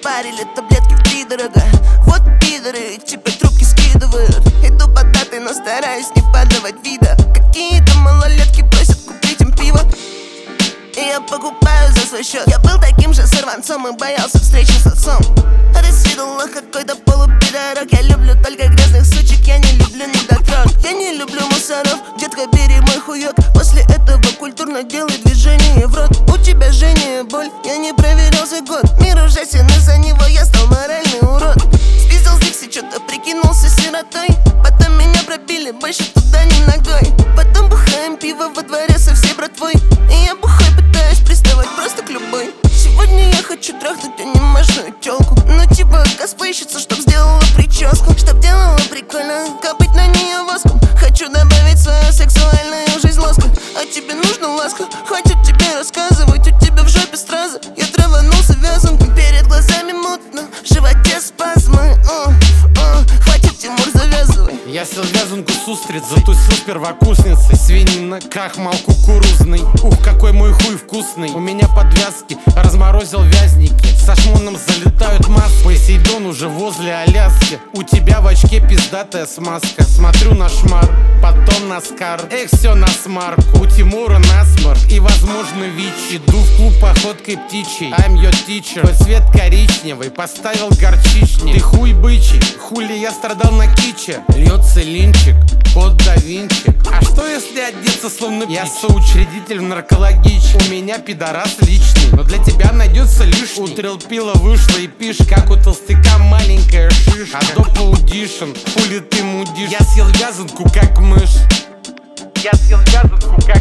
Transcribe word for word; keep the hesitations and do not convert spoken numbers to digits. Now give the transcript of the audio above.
Парили таблетки втридорога. Вот пидоры, типа трубки скидывают. Иду под датой, но стараюсь не подавать вида. Какие-то малолетки просят купить им пиво, и я покупаю за свой счет. Я был таким же сорванцом и боялся встречи с отцом. Рассвидала какой-то полупидорок. Я люблю только грязных сучек, я не люблю недотрог. Я не люблю мусоров, детка, бери мой хуёк. После этого культурно делай движение в рот. У тебя жжение, боль, я не проверялся год. Мир ужасен, из-за него я стал моральный урод. Спиздил с Дикси, что-то прикинулся сиротой. Потом меня пробили, больше туда ни ногой. Потом бухаем пиво во дворе со всей братвой. И я бухой пытаюсь приставать просто к любой. Сегодня я хочу трахнуть анимешную тёлку. Ну типа косплейщица, чтоб сделала прическу, чтоб делала прикольно, капать на нее воском. Хочу добавить свою сексуальную жизнь лоску. А тебе нужна ласка? Хватит тебе рассказывать, у тебя в жопе стразы. Я траванулся вязанкой, перед глазами мутно, в животе спазмы. О, о, хватит, Тимур, завязывай. Я сел вязанку с устриц, затусил с первокурсницей. Свинина, крахмал кукурузный. Ух, какой мой хуй вкусный. У меня подвязки, разморозил вязники. Со шмоном залетают массы. Посейдон уже возле Аляски. У тебя в очке пиздатая смазка. Смотрю на шмар, потом на скар. Эх, все на смарку. У Тимура насморк и, возможно, ВИЧ. Иду в клуб походкой птичьей. I'm your teacher. Твой цвет коричневый, поставил горчичней. Ты хуй бычий, хули я страдал на киче. Льется линчик, код да Винчи. А что если одеться словно птичь? Я соучредитель в наркологичке. У меня пидорас личный, но для тебя найдется лишний. Утрил пиво, вышло и пишь, как у толстяка маленькая шишка. А доп аудишн, хули ты мудишь? Я съел вязанку как мышь. Я съел вязанку как